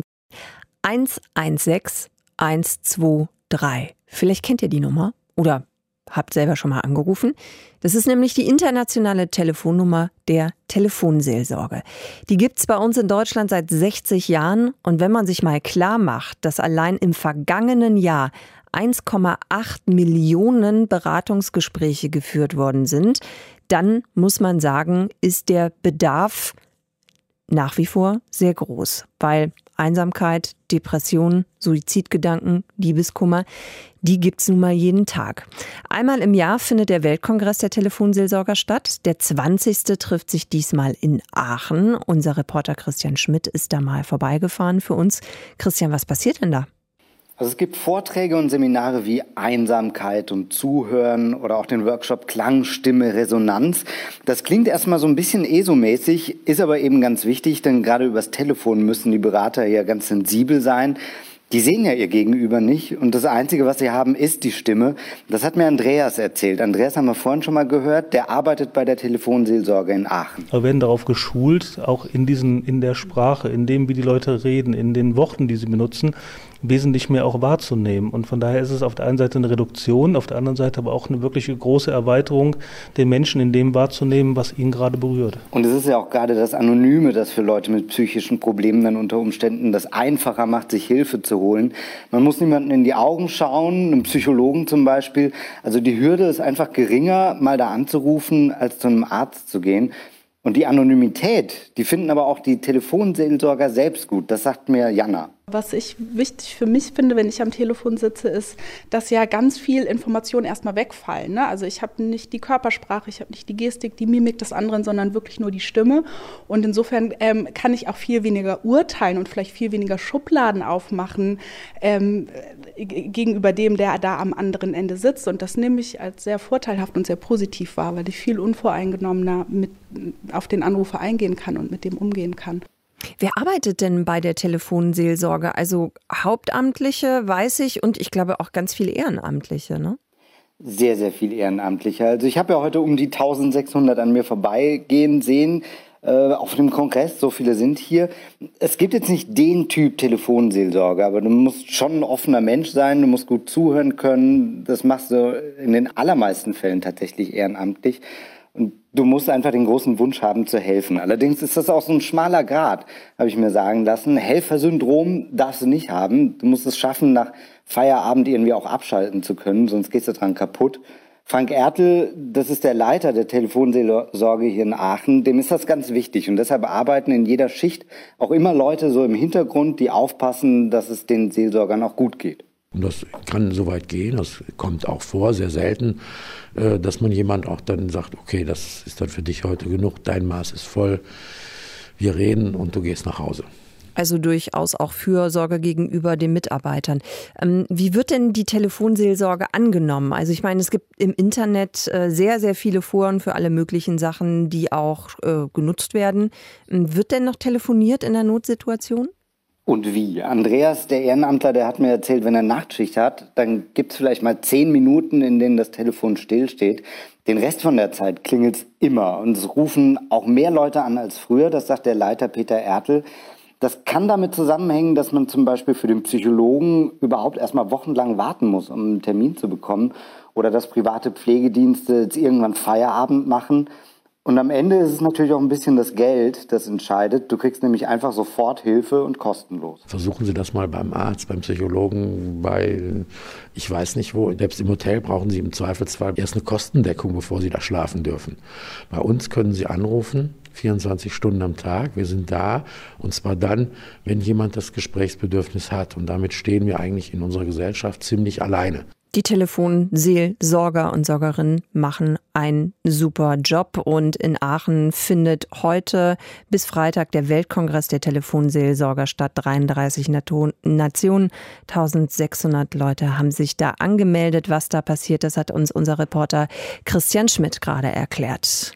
116 123. Vielleicht kennt ihr die Nummer oder habt selber schon mal angerufen. Das ist nämlich die internationale Telefonnummer der Telefonseelsorge. Die gibt's bei uns in Deutschland seit 60 Jahren. Und wenn man sich mal klar macht, dass allein im vergangenen Jahr 1,8 Millionen Beratungsgespräche geführt worden sind, dann muss man sagen, ist der Bedarf nach wie vor sehr groß, weil Einsamkeit, Depression, Suizidgedanken, Liebeskummer, die gibt's nun mal jeden Tag. Einmal im Jahr findet der Weltkongress der Telefonseelsorger statt. Der 20. trifft sich diesmal in Aachen. Unser Reporter Christian Schmidt ist da mal vorbeigefahren für uns. Christian, was passiert denn da? Also es gibt Vorträge und Seminare wie Einsamkeit und Zuhören oder auch den Workshop Klang, Stimme, Resonanz. Das klingt erstmal so ein bisschen ESO-mäßig, ist aber eben ganz wichtig, denn gerade übers Telefon müssen die Berater ja ganz sensibel sein. Die sehen ja ihr Gegenüber nicht und das Einzige, was sie haben, ist die Stimme. Das hat mir Andreas erzählt. Andreas haben wir vorhin schon mal gehört, der arbeitet bei der Telefonseelsorge in Aachen. Wir werden darauf geschult, auch in der Sprache, in dem, wie die Leute reden, in den Worten, die sie benutzen, wesentlich mehr auch wahrzunehmen. Und von daher ist es auf der einen Seite eine Reduktion, auf der anderen Seite aber auch eine wirkliche große Erweiterung, den Menschen in dem wahrzunehmen, was ihn gerade berührt. Und es ist ja auch gerade das Anonyme, das für Leute mit psychischen Problemen dann unter Umständen das einfacher macht, sich Hilfe zu holen. Man muss niemandem in die Augen schauen, einem Psychologen zum Beispiel. Also die Hürde ist einfach geringer, mal da anzurufen, als zu einem Arzt zu gehen. Und die Anonymität, die finden aber auch die Telefonseelsorger selbst gut. Das sagt mir Jana. Was ich wichtig für mich finde, wenn ich am Telefon sitze, ist, dass ja ganz viel Informationen erstmal wegfallen. Ne? Also ich habe nicht die Körpersprache, ich habe nicht die Gestik, die Mimik des anderen, sondern wirklich nur die Stimme. Und insofern kann ich auch viel weniger urteilen und vielleicht viel weniger Schubladen aufmachen gegenüber dem, der da am anderen Ende sitzt. Und das nehme ich als sehr vorteilhaft und sehr positiv wahr, weil ich viel unvoreingenommener auf den Anrufer eingehen kann und mit dem umgehen kann. Wer arbeitet denn bei der Telefonseelsorge? Also Hauptamtliche, weiß ich, und ich glaube auch ganz viele Ehrenamtliche, ne? Sehr, sehr viel Ehrenamtliche. Also ich habe ja heute um die 1600 an mir vorbeigehen sehen auf dem Kongress, so viele sind hier. Es gibt jetzt nicht den Typ Telefonseelsorge, aber du musst schon ein offener Mensch sein, du musst gut zuhören können. Das machst du in den allermeisten Fällen tatsächlich ehrenamtlich. Und du musst einfach den großen Wunsch haben, zu helfen. Allerdings ist das auch so ein schmaler Grat, habe ich mir sagen lassen. Helfersyndrom darfst du nicht haben. Du musst es schaffen, nach Feierabend irgendwie auch abschalten zu können, sonst gehst du dran kaputt. Frank Ertel, das ist der Leiter der Telefonseelsorge hier in Aachen, dem ist das ganz wichtig. Und deshalb arbeiten in jeder Schicht auch immer Leute so im Hintergrund, die aufpassen, dass es den Seelsorgern auch gut geht. Und das kann so weit gehen, das kommt auch vor, sehr selten, dass man jemand auch dann sagt, okay, das ist dann für dich heute genug, dein Maß ist voll, wir reden und du gehst nach Hause. Also durchaus auch Fürsorge gegenüber den Mitarbeitern. Wie wird denn die Telefonseelsorge angenommen? Also ich meine, es gibt im Internet sehr, sehr viele Foren für alle möglichen Sachen, die auch genutzt werden. Wird denn noch telefoniert in der Notsituation? Und wie? Andreas, der Ehrenamtler, der hat mir erzählt, wenn er Nachtschicht hat, dann gibt es vielleicht mal 10 Minuten, in denen das Telefon stillsteht. Den Rest von der Zeit klingelt es immer. Und es rufen auch mehr Leute an als früher, das sagt der Leiter Peter Ertel. Das kann damit zusammenhängen, dass man zum Beispiel für den Psychologen überhaupt erstmal wochenlang warten muss, um einen Termin zu bekommen. Oder dass private Pflegedienste jetzt irgendwann Feierabend machen. Und am Ende ist es natürlich auch ein bisschen das Geld, das entscheidet. Du kriegst nämlich einfach sofort Hilfe und kostenlos. Versuchen Sie das mal beim Arzt, beim Psychologen, ich weiß nicht wo. Selbst im Hotel brauchen Sie im Zweifelsfall erst eine Kostendeckung, bevor Sie da schlafen dürfen. Bei uns können Sie anrufen, 24 Stunden am Tag. Wir sind da, und zwar dann, wenn jemand das Gesprächsbedürfnis hat. Und damit stehen wir eigentlich in unserer Gesellschaft ziemlich alleine. Die Telefonseelsorger und Sorgerinnen machen einen super Job und in Aachen findet heute bis Freitag der Weltkongress der Telefonseelsorger statt. 33 Nationen, 1600 Leute haben sich da angemeldet. Was da passiert, das hat uns unser Reporter Christian Schmidt gerade erklärt.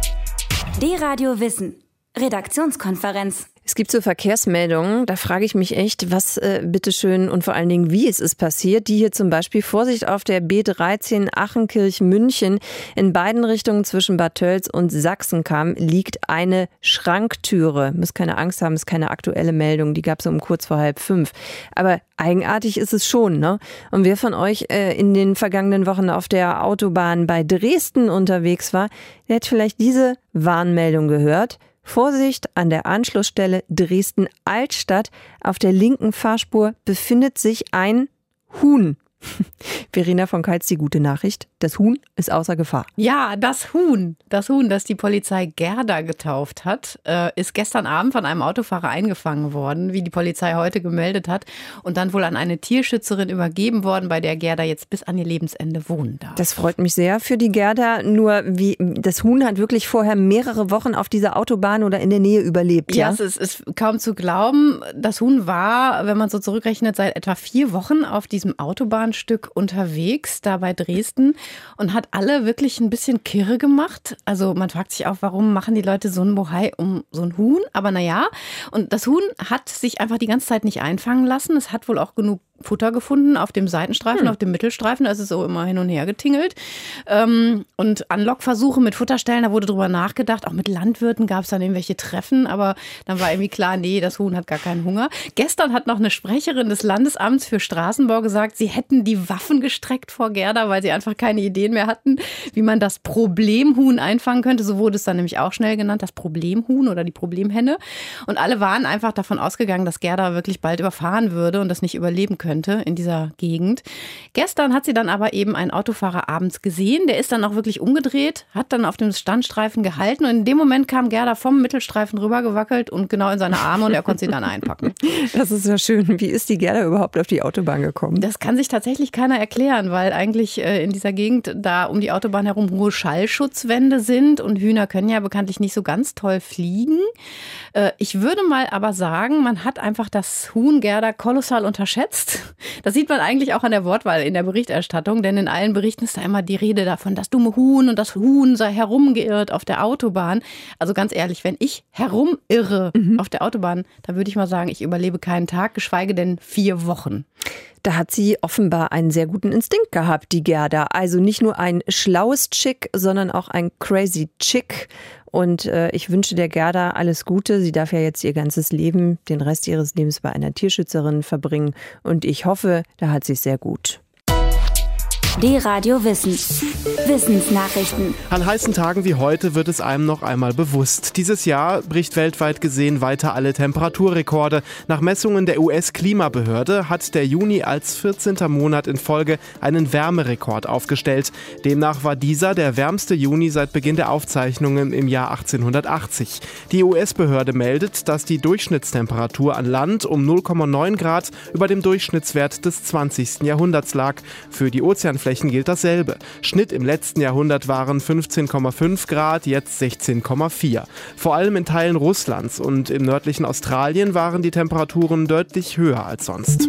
D-Radio Wissen. Redaktionskonferenz. Es gibt so Verkehrsmeldungen, da frage ich mich echt, was bitteschön und vor allen Dingen, wie es ist passiert. Die hier zum Beispiel, Vorsicht auf der B13 Achenkirch-München. In beiden Richtungen zwischen Bad Tölz und Sachsenkamm liegt eine Schranktüre. Müsst keine Angst haben, ist keine aktuelle Meldung, die gab es um kurz vor 4:30. Aber eigenartig ist es schon, ne? Und wer von euch in den vergangenen Wochen auf der Autobahn bei Dresden unterwegs war, der hat vielleicht diese Warnmeldung gehört. Vorsicht, an der Anschlussstelle Dresden-Altstadt auf der linken Fahrspur befindet sich ein Huhn. Verena von Keitz, die gute Nachricht. Das Huhn ist außer Gefahr. Ja, das Huhn, das die Polizei Gerda getauft hat, ist gestern Abend von einem Autofahrer eingefangen worden, wie die Polizei heute gemeldet hat, und dann wohl an eine Tierschützerin übergeben worden, bei der Gerda jetzt bis an ihr Lebensende wohnen darf. Das freut mich sehr für die Gerda. Nur das Huhn hat wirklich vorher mehrere Wochen auf dieser Autobahn oder in der Nähe überlebt. Ja, es ist kaum zu glauben. Das Huhn war, wenn man so zurückrechnet, seit etwa 4 Wochen auf diesem Autobahnstück unterwegs, da bei Dresden, und hat alle wirklich ein bisschen kirre gemacht. Also man fragt sich auch, warum machen die Leute so einen Bohai um so ein Huhn? Aber naja, und das Huhn hat sich einfach die ganze Zeit nicht einfangen lassen. Es hat wohl auch genug Futter gefunden auf dem Seitenstreifen, auf dem Mittelstreifen. Da ist es so immer hin und her getingelt. Und Anlockversuche mit Futterstellen, da wurde drüber nachgedacht. Auch mit Landwirten gab es dann irgendwelche Treffen. Aber dann war irgendwie klar, nee, das Huhn hat gar keinen Hunger. Gestern hat noch eine Sprecherin des Landesamts für Straßenbau gesagt, sie hätten die Waffen gestreckt vor Gerda, weil sie einfach keine Ideen mehr hatten, wie man das Problemhuhn einfangen könnte. So wurde es dann nämlich auch schnell genannt, das Problemhuhn oder die Problemhenne. Und alle waren einfach davon ausgegangen, dass Gerda wirklich bald überfahren würde und das nicht überleben könnte in dieser Gegend. Gestern hat sie dann aber eben einen Autofahrer abends gesehen. Der ist dann auch wirklich umgedreht, hat dann auf dem Standstreifen gehalten und in dem Moment kam Gerda vom Mittelstreifen rübergewackelt und genau in seine Arme und er konnte sie dann einpacken. Das ist ja schön. Wie ist die Gerda überhaupt auf die Autobahn gekommen? Das kann sich tatsächlich keiner erklären, weil eigentlich in dieser Gegend da um die Autobahn herum hohe Schallschutzwände sind und Hühner können ja bekanntlich nicht so ganz toll fliegen. Ich würde mal aber sagen, man hat einfach das Huhn Gerda kolossal unterschätzt. Das sieht man eigentlich auch an der Wortwahl in der Berichterstattung, denn in allen Berichten ist da immer die Rede davon, das dumme Huhn und das Huhn sei herumgeirrt auf der Autobahn. Also ganz ehrlich, wenn ich herumirre auf der Autobahn, dann würde ich mal sagen, ich überlebe keinen Tag, geschweige denn 4 Wochen. Da hat sie offenbar einen sehr guten Instinkt gehabt, die Gerda. Also nicht nur ein schlaues Chick, sondern auch ein crazy Chick. Und ich wünsche der Gerda alles Gute. Sie darf ja jetzt ihr ganzes Leben, den Rest ihres Lebens bei einer Tierschützerin verbringen. Und ich hoffe, da hat sie es sehr gut. D-Radio Wissen. Wissensnachrichten. An heißen Tagen wie heute wird es einem noch einmal bewusst. Dieses Jahr bricht weltweit gesehen weiter alle Temperaturrekorde. Nach Messungen der US-Klimabehörde hat der Juni als 14. Monat in Folge einen Wärmerekord aufgestellt. Demnach war dieser der wärmste Juni seit Beginn der Aufzeichnungen im Jahr 1880. Die US-Behörde meldet, dass die Durchschnittstemperatur an Land um 0,9 Grad über dem Durchschnittswert des 20. Jahrhunderts lag. Für die Ozeanflächen gilt dasselbe. Schnitt im letzten Jahrhundert waren 15,5 Grad, jetzt 16,4. Vor allem in Teilen Russlands und im nördlichen Australien waren die Temperaturen deutlich höher als sonst.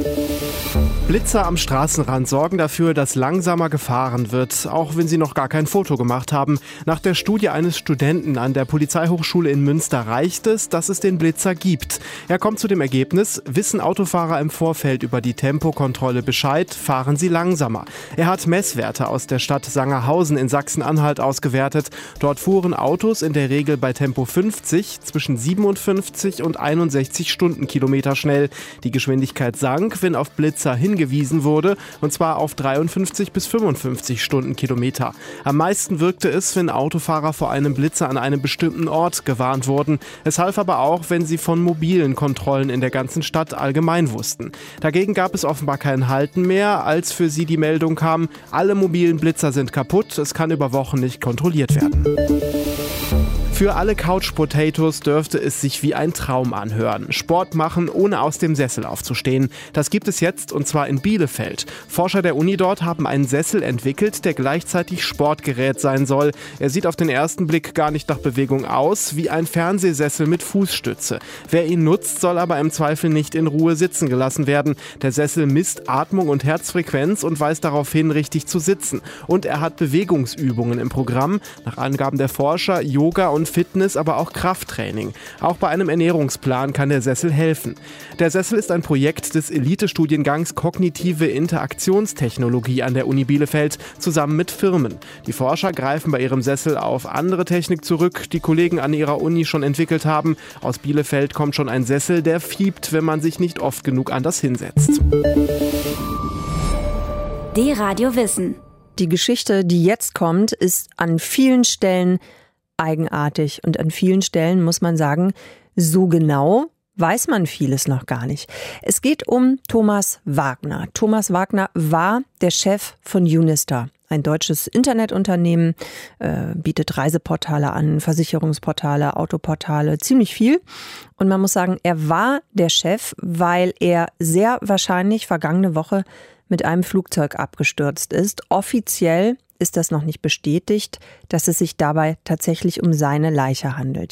Blitzer am Straßenrand sorgen dafür, dass langsamer gefahren wird, auch wenn sie noch gar kein Foto gemacht haben. Nach der Studie eines Studenten an der Polizeihochschule in Münster reicht es, dass es den Blitzer gibt. Er kommt zu dem Ergebnis, wissen Autofahrer im Vorfeld über die Tempokontrolle Bescheid, fahren sie langsamer. Er hat Messwerte aus der Stadt Sangerhausen in Sachsen-Anhalt ausgewertet. Dort fuhren Autos in der Regel bei Tempo 50 zwischen 57 und 61 Stundenkilometer schnell. Die Geschwindigkeit sank, wenn auf Blitzer hingewiesen wurde, und zwar auf 53 bis 55 Stundenkilometer. Am meisten wirkte es, wenn Autofahrer vor einem Blitzer an einem bestimmten Ort gewarnt wurden. Es half aber auch, wenn sie von mobilen Kontrollen in der ganzen Stadt allgemein wussten. Dagegen gab es offenbar kein Halten mehr, als für sie die Meldung kam, alle mobilen Blitzer sind kaputt, es kann über Wochen nicht kontrolliert werden. Für alle Couch-Potatoes dürfte es sich wie ein Traum anhören. Sport machen, ohne aus dem Sessel aufzustehen. Das gibt es jetzt, und zwar in Bielefeld. Forscher der Uni dort haben einen Sessel entwickelt, der gleichzeitig Sportgerät sein soll. Er sieht auf den ersten Blick gar nicht nach Bewegung aus, wie ein Fernsehsessel mit Fußstütze. Wer ihn nutzt, soll aber im Zweifel nicht in Ruhe sitzen gelassen werden. Der Sessel misst Atmung und Herzfrequenz und weist darauf hin, richtig zu sitzen. Und er hat Bewegungsübungen im Programm. Nach Angaben der Forscher Yoga und Fitness, aber auch Krafttraining. Auch bei einem Ernährungsplan kann der Sessel helfen. Der Sessel ist ein Projekt des Elite-Studiengangs Kognitive Interaktionstechnologie an der Uni Bielefeld zusammen mit Firmen. Die Forscher greifen bei ihrem Sessel auf andere Technik zurück, die Kollegen an ihrer Uni schon entwickelt haben. Aus Bielefeld kommt schon ein Sessel, der fiebt, wenn man sich nicht oft genug anders hinsetzt. D-Radio Wissen. Die Geschichte, die jetzt kommt, ist an vielen Stellen eigenartig und an vielen Stellen muss man sagen, so genau weiß man vieles noch gar nicht. Es geht um Thomas Wagner. Thomas Wagner war der Chef von Unister, ein deutsches Internetunternehmen, bietet Reiseportale an, Versicherungsportale, Autoportale, ziemlich viel. Und man muss sagen, er war der Chef, weil er sehr wahrscheinlich vergangene Woche mit einem Flugzeug abgestürzt ist. Offiziell ist das noch nicht bestätigt, dass es sich dabei tatsächlich um seine Leiche handelt.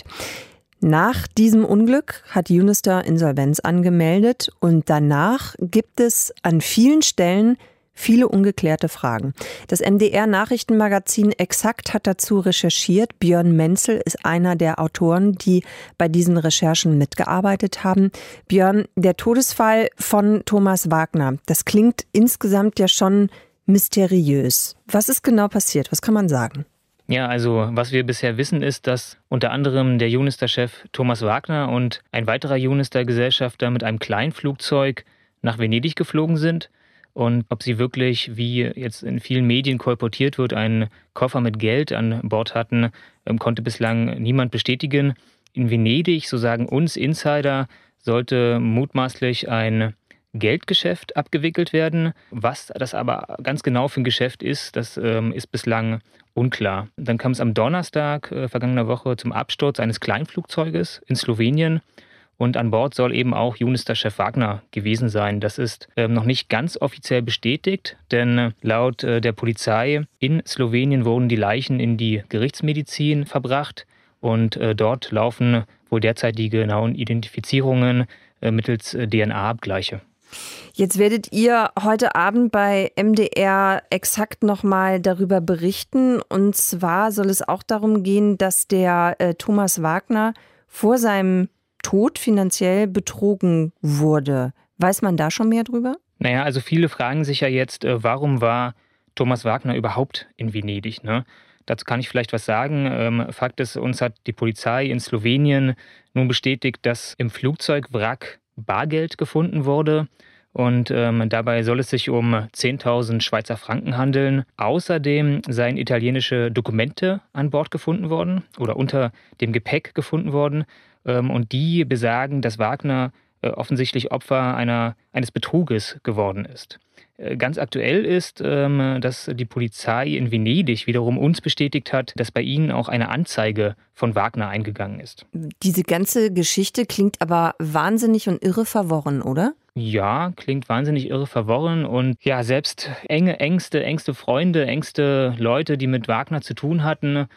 Nach diesem Unglück hat Unister Insolvenz angemeldet und danach gibt es an vielen Stellen viele ungeklärte Fragen. Das MDR-Nachrichtenmagazin Exakt hat dazu recherchiert. Björn Menzel ist einer der Autoren, die bei diesen Recherchen mitgearbeitet haben. Björn, der Todesfall von Thomas Wagner, das klingt insgesamt ja schon mysteriös. Was ist genau passiert? Was kann man sagen? Ja, also was wir bisher wissen ist, dass unter anderem der Unister-Chef Thomas Wagner und ein weiterer Unister-Gesellschafter mit einem Kleinflugzeug nach Venedig geflogen sind. Und ob sie wirklich, wie jetzt in vielen Medien kolportiert wird, einen Koffer mit Geld an Bord hatten, konnte bislang niemand bestätigen. In Venedig, so sagen uns Insider, sollte mutmaßlich ein Geldgeschäft abgewickelt werden. Was das aber ganz genau für ein Geschäft ist, das ist bislang unklar. Dann kam es am Donnerstag vergangener Woche zum Absturz eines Kleinflugzeuges in Slowenien. Und an Bord soll eben auch Unister-Chef Wagner gewesen sein. Das ist noch nicht ganz offiziell bestätigt, denn laut der Polizei in Slowenien wurden die Leichen in die Gerichtsmedizin verbracht. Und dort laufen wohl derzeit die genauen Identifizierungen mittels DNA-Abgleiche. Jetzt werdet ihr heute Abend bei MDR Exakt nochmal darüber berichten. Und zwar soll es auch darum gehen, dass der Thomas Wagner vor seinem Tod finanziell betrogen wurde. Weiß man da schon mehr drüber? Naja, also viele fragen sich ja jetzt, warum war Thomas Wagner überhaupt in Venedig, ne? Dazu kann ich vielleicht was sagen. Fakt ist, uns hat die Polizei in Slowenien nun bestätigt, dass im Flugzeugwrack Bargeld gefunden wurde. Und dabei soll es sich um 10.000 Schweizer Franken handeln. Außerdem seien italienische Dokumente an Bord gefunden worden oder unter dem Gepäck gefunden worden. Und die besagen, dass Wagner offensichtlich Opfer eines Betruges geworden ist. Ganz aktuell ist, dass die Polizei in Venedig wiederum uns bestätigt hat, dass bei ihnen auch eine Anzeige von Wagner eingegangen ist. Diese ganze Geschichte klingt aber wahnsinnig und irre verworren, oder? Ja, klingt wahnsinnig irre verworren und ja, selbst engste Freunde, engste Leute, die mit Wagner zu tun hatten,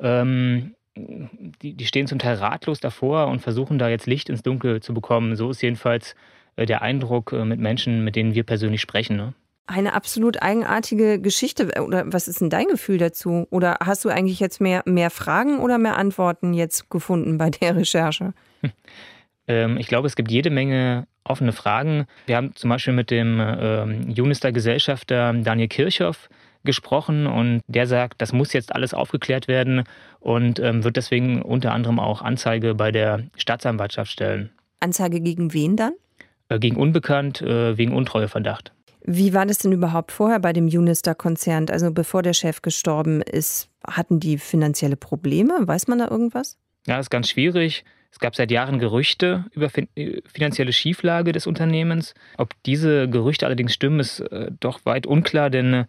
die stehen zum Teil ratlos davor und versuchen da jetzt Licht ins Dunkel zu bekommen. So ist jedenfalls der Eindruck mit Menschen, mit denen wir persönlich sprechen. Ne? Eine absolut eigenartige Geschichte. Oder was ist denn dein Gefühl dazu? Oder hast du eigentlich jetzt mehr Fragen oder mehr Antworten jetzt gefunden bei der Recherche? Ich glaube, es gibt jede Menge offene Fragen. Wir haben zum Beispiel mit dem Unister-Gesellschafter Daniel Kirchhoff gesprochen und der sagt, das muss jetzt alles aufgeklärt werden und wird deswegen unter anderem auch Anzeige bei der Staatsanwaltschaft stellen. Anzeige gegen wen dann? Gegen Unbekannt, wegen Untreueverdacht. Wie war das denn überhaupt vorher bei dem Unister-Konzern? Also bevor der Chef gestorben ist, hatten die finanzielle Probleme? Weiß man da irgendwas? Ja, das ist ganz schwierig. Es gab seit Jahren Gerüchte über finanzielle Schieflage des Unternehmens. Ob diese Gerüchte allerdings stimmen, ist doch weit unklar, denn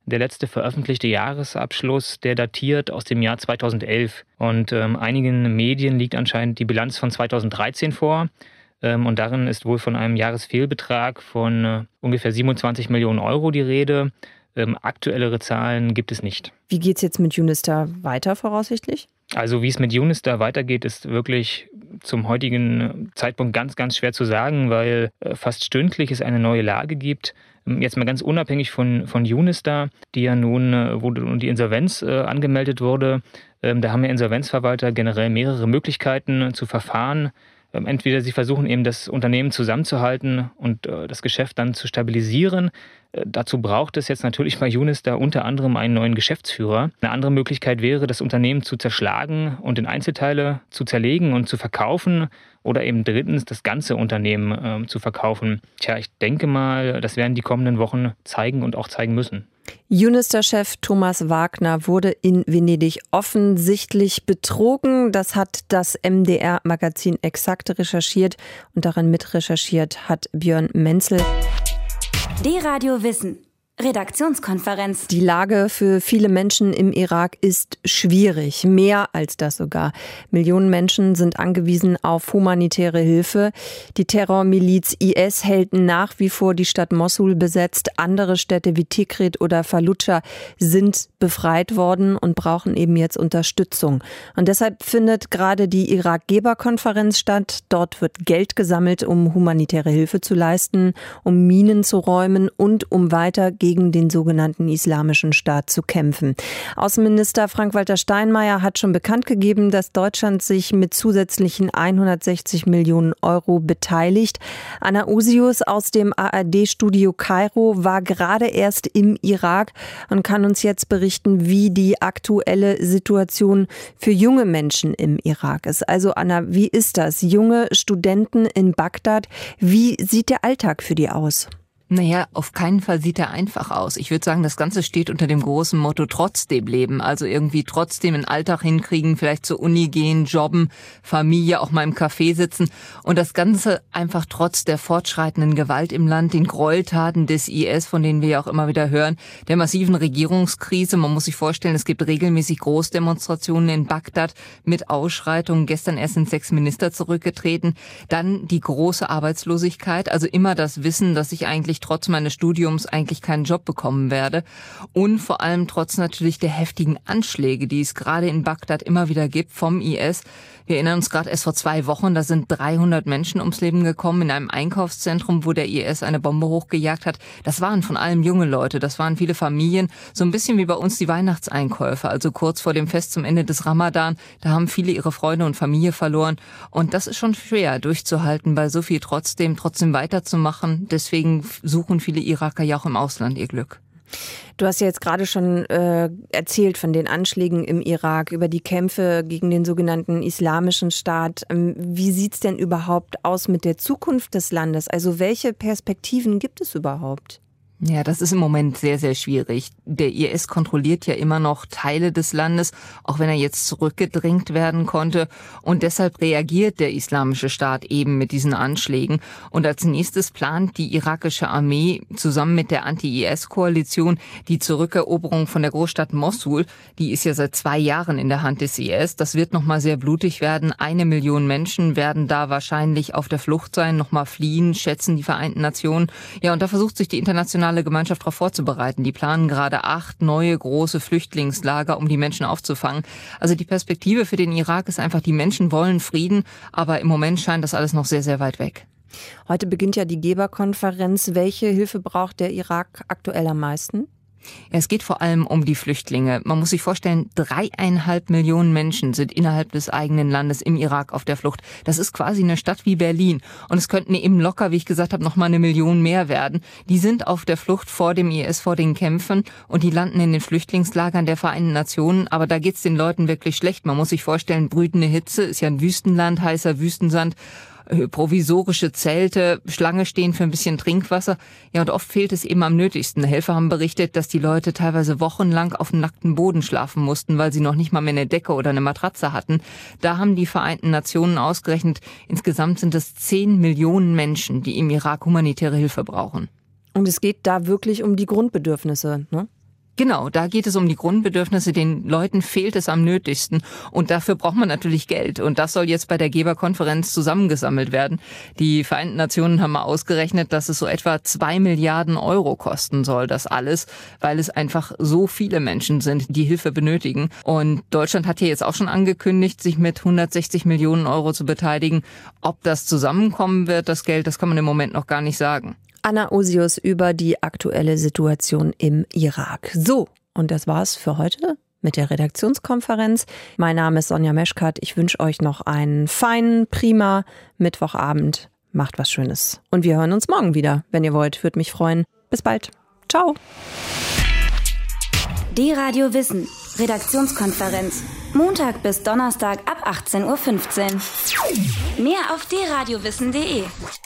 Der letzte veröffentlichte Jahresabschluss, der datiert aus dem Jahr 2011. Und einigen Medien liegt anscheinend die Bilanz von 2013 vor. Und darin ist wohl von einem Jahresfehlbetrag von ungefähr 27 Millionen Euro die Rede. Aktuellere Zahlen gibt es nicht. Wie geht es jetzt mit Unister weiter voraussichtlich? Also wie es mit Unister weitergeht, ist wirklich zum heutigen Zeitpunkt ganz, ganz schwer zu sagen, weil fast stündlich es eine neue Lage gibt. Jetzt mal ganz unabhängig von Unister, die ja nun, wo die Insolvenz angemeldet wurde, da haben ja Insolvenzverwalter generell mehrere Möglichkeiten zu verfahren. Entweder sie versuchen eben das Unternehmen zusammenzuhalten und das Geschäft dann zu stabilisieren. Dazu braucht es jetzt natürlich bei Unister unter anderem einen neuen Geschäftsführer. Eine andere Möglichkeit wäre, das Unternehmen zu zerschlagen und in Einzelteile zu zerlegen und zu verkaufen oder eben drittens das ganze Unternehmen zu verkaufen. Tja, ich denke mal, das werden die kommenden Wochen zeigen und auch zeigen müssen. Unister-Chef Thomas Wagner wurde in Venedig offensichtlich betrogen. Das hat das MDR-Magazin Exakt recherchiert und daran mitrecherchiert hat Björn Menzel. D-Radio Wissen. Redaktionskonferenz. Die Lage für viele Menschen im Irak ist schwierig, mehr als das sogar. Millionen Menschen sind angewiesen auf humanitäre Hilfe. Die Terrormiliz IS hält nach wie vor die Stadt Mossul besetzt. Andere Städte wie Tikrit oder Fallujah sind befreit worden und brauchen eben jetzt Unterstützung. Und deshalb findet gerade die Irak-Geber-Konferenz statt. Dort wird Geld gesammelt, um humanitäre Hilfe zu leisten, um Minen zu räumen und um weiter gegen den sogenannten Islamischen Staat zu kämpfen. Außenminister Frank-Walter Steinmeier hat schon bekannt gegeben, dass Deutschland sich mit zusätzlichen 160 Millionen Euro beteiligt. Anna Usius aus dem ARD-Studio Kairo war gerade erst im Irak und kann uns jetzt berichten, wie die aktuelle Situation für junge Menschen im Irak ist. Also Anna, wie ist das? Junge Studenten in Bagdad, wie sieht der Alltag für die aus? Naja, auf keinen Fall sieht er einfach aus. Ich würde sagen, das Ganze steht unter dem großen Motto trotzdem leben. Also irgendwie trotzdem einen Alltag hinkriegen, vielleicht zur Uni gehen, jobben, Familie, auch mal im Café sitzen. Und das Ganze einfach trotz der fortschreitenden Gewalt im Land, den Gräueltaten des IS, von denen wir ja auch immer wieder hören, der massiven Regierungskrise. Man muss sich vorstellen, es gibt regelmäßig Großdemonstrationen in Bagdad mit Ausschreitungen. Gestern erst sind 6 Minister zurückgetreten. Dann die große Arbeitslosigkeit, also immer das Wissen, dass ich eigentlich trotz meines Studiums eigentlich keinen Job bekommen werde und vor allem trotz natürlich der heftigen Anschläge, die es gerade in Bagdad immer wieder gibt vom IS. Wir erinnern uns gerade erst vor 2 Wochen, da sind 300 Menschen ums Leben gekommen in einem Einkaufszentrum, wo der IS eine Bombe hochgejagt hat. Das waren von allem junge Leute, das waren viele Familien, so ein bisschen wie bei uns die Weihnachtseinkäufe, also kurz vor dem Fest zum Ende des Ramadan, da haben viele ihre Freunde und Familie verloren und das ist schon schwer durchzuhalten, bei so viel trotzdem weiterzumachen. Deswegen suchen viele Iraker ja auch im Ausland ihr Glück. Du hast ja jetzt gerade schon erzählt von den Anschlägen im Irak, über die Kämpfe gegen den sogenannten Islamischen Staat. Wie sieht's denn überhaupt aus mit der Zukunft des Landes? Also welche Perspektiven gibt es überhaupt? Ja, das ist im Moment sehr, sehr schwierig. Der IS kontrolliert ja immer noch Teile des Landes, auch wenn er jetzt zurückgedrängt werden konnte. Und deshalb reagiert der Islamische Staat eben mit diesen Anschlägen. Und als nächstes plant die irakische Armee zusammen mit der Anti-IS-Koalition die Zurückeroberung von der Großstadt Mossul. Die ist ja seit 2 Jahren in der Hand des IS. Das wird nochmal sehr blutig werden. 1 Million Menschen werden da wahrscheinlich auf der Flucht sein, nochmal fliehen, schätzen die Vereinten Nationen. Ja, und da versucht sich die internationale Gemeinschaft darauf vorzubereiten. Die planen gerade 8 neue große Flüchtlingslager, um die Menschen aufzufangen. Also die Perspektive für den Irak ist einfach, die Menschen wollen Frieden, aber im Moment scheint das alles noch sehr, sehr weit weg. Heute beginnt ja die Geberkonferenz. Welche Hilfe braucht der Irak aktuell am meisten? Es geht vor allem um die Flüchtlinge. Man muss sich vorstellen, 3,5 Millionen Menschen sind innerhalb des eigenen Landes im Irak auf der Flucht. Das ist quasi eine Stadt wie Berlin. Und es könnten eben locker, wie ich gesagt habe, noch mal 1 Million mehr werden. Die sind auf der Flucht vor dem IS, vor den Kämpfen. Und die landen in den Flüchtlingslagern der Vereinten Nationen. Aber da geht's den Leuten wirklich schlecht. Man muss sich vorstellen, brütende Hitze, ist ja ein Wüstenland, heißer Wüstensand. Provisorische Zelte, Schlange stehen für ein bisschen Trinkwasser. Ja, und oft fehlt es eben am nötigsten. Helfer haben berichtet, dass die Leute teilweise wochenlang auf dem nackten Boden schlafen mussten, weil sie noch nicht mal mehr eine Decke oder eine Matratze hatten. Da haben die Vereinten Nationen ausgerechnet, insgesamt sind es 10 Millionen Menschen, die im Irak humanitäre Hilfe brauchen. Und es geht da wirklich um die Grundbedürfnisse, ne? Genau, da geht es um die Grundbedürfnisse. Den Leuten fehlt es am nötigsten. Und dafür braucht man natürlich Geld. Und das soll jetzt bei der Geberkonferenz zusammengesammelt werden. Die Vereinten Nationen haben mal ausgerechnet, dass es so etwa 2 Milliarden Euro kosten soll, das alles, weil es einfach so viele Menschen sind, die Hilfe benötigen. Und Deutschland hat hier jetzt auch schon angekündigt, sich mit 160 Millionen Euro zu beteiligen. Ob das zusammenkommen wird, das Geld, das kann man im Moment noch gar nicht sagen. Anna Osius über die aktuelle Situation im Irak. So, und das war's für heute mit der Redaktionskonferenz. Mein Name ist Sonja Meschkat. Ich wünsche euch noch einen feinen, prima Mittwochabend. Macht was Schönes. Und wir hören uns morgen wieder, wenn ihr wollt. Würde mich freuen. Bis bald. Ciao. D-Radio Redaktionskonferenz. Montag bis Donnerstag ab 18:15 Uhr. Mehr auf drradiowissen.de.